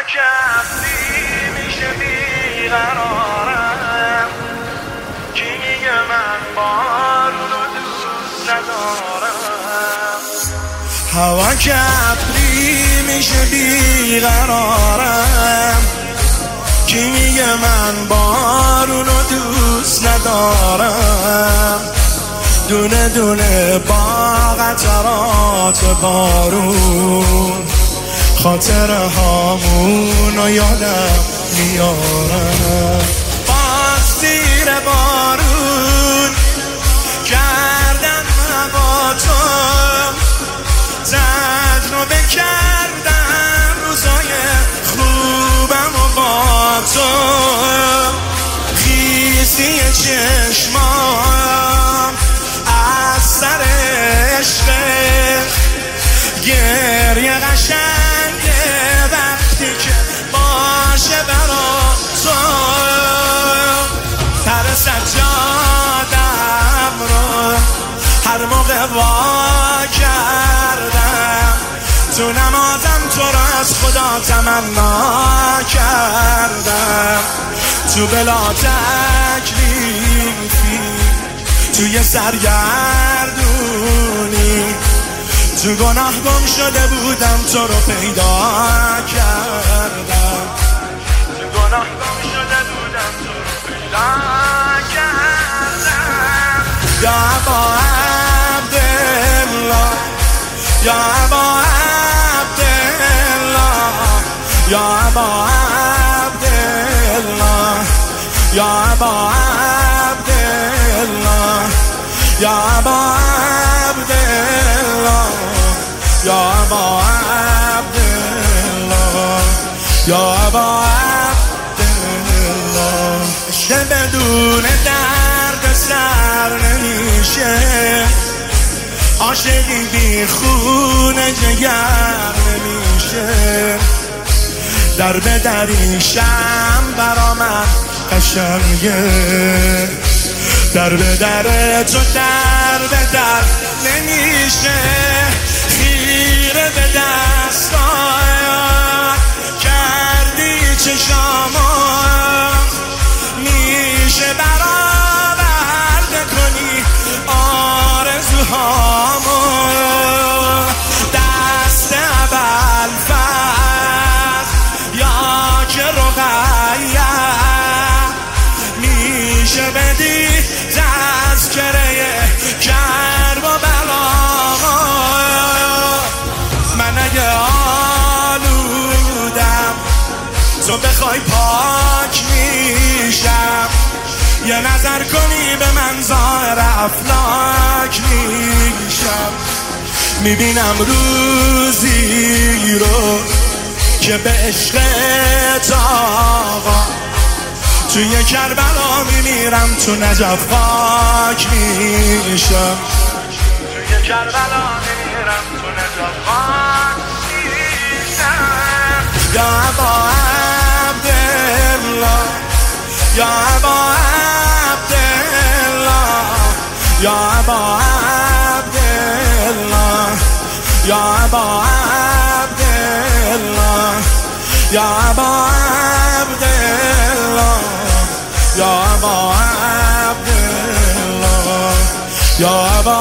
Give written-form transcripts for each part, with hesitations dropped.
کفری میشه بیقرارم، کی میگه من بارونو دوست ندارم. هوا کفری میشه بیقرارم، کی میگه من بارونو دوست ندارم. دونه دونه با قطرات بارون خاطره هامونو یادم میارم. باز زیر بارون کردم با تو، تجربه کردم روزای خوبم و با تو. خیسی چشمام از سر عشق، گریه قشنگه وقتی که باشه برا تو. سر سجادم رو هر موقع وا کردم، تو نمازم تو رو از خدا تمنا کردم. تو بلا تکلیفی توی سرگردونی، تو گناه گم شده بودم تو رو پیدا کردم. تو گناه گم شده بودم تو رو پیدا کردم. یا ابا عبدالله، یا ابا عبدالله، یا ابا عبدالله، یا ابا عبدالله، یا ابا عبدالله، یا ابا عبدالله، یا ابا عبدالله. عشق بدون درد سر نمیشه، عاشقی بی خون جگر نمیشه. در به دریشم برا من قشنگه، در به در تو در به در نمیشه. خیره به دستان کردی چشامو، میشه برآورده کنی آرزوهامو. دست ابوالفضل یا که رقیه، میشه بدی تذکره کرب و بلا. من اگه آلودم تو بخوای پاک میشم، یه نظر کنی به من ظاهر افلاک میشم. میبینم روزی رو که به عشق آقا توی کربلا میمیرم، تو نجف خاک میشم. توی کربلا میمیرم، تو نجف خاک میشم. یا ابا عبدالله، یا ابا عبدالله، یا ابا عبدالله، یا ابا عبدالله، یا ابا عبدالله، یا ابا عبدالله، یا ابا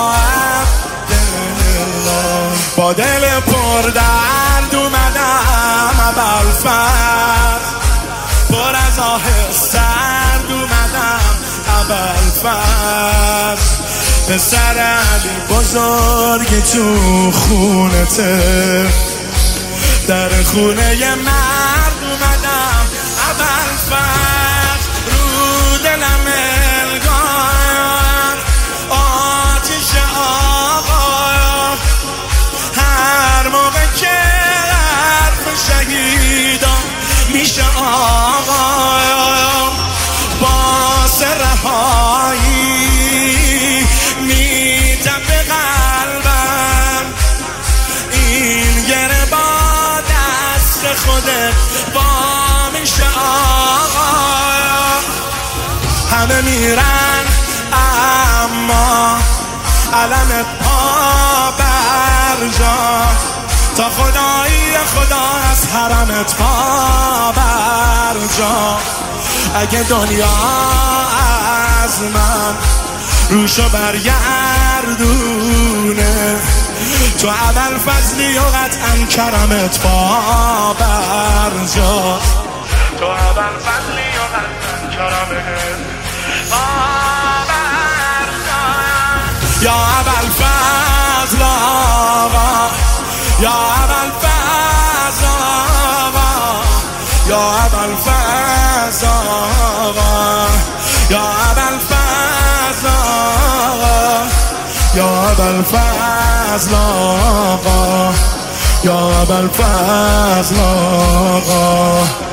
عبدالله. با دل پر درد اومدم ابوالفضل، پر از آه سرد اومدم ابوالفضل. پسر علی بزرگی تو خونته، در خونه ی مرد اومدم ابوالفضل. رو دلم الگار آتش آقا، هر موقع که حرف شهیدان میشه آقا. باعث رهایی میتپه قلبم، این گره با دست خودت با میشه آقا. همه میرن اما علم پا برجا، تا خدایی خدا از حرمت پا برجا، اگه دنیا از من روشو برگردونه، تو اول فضلی و قطعا کرمت پا برجا، تو اول فضلی و قطعا کرمت پا برجا. یا اول فضل آقا، یا اول فضل آقا، یا اول فضل آقا، یا اول فضل آقا، یا اول فضل آقا، یا اول فضل آقا.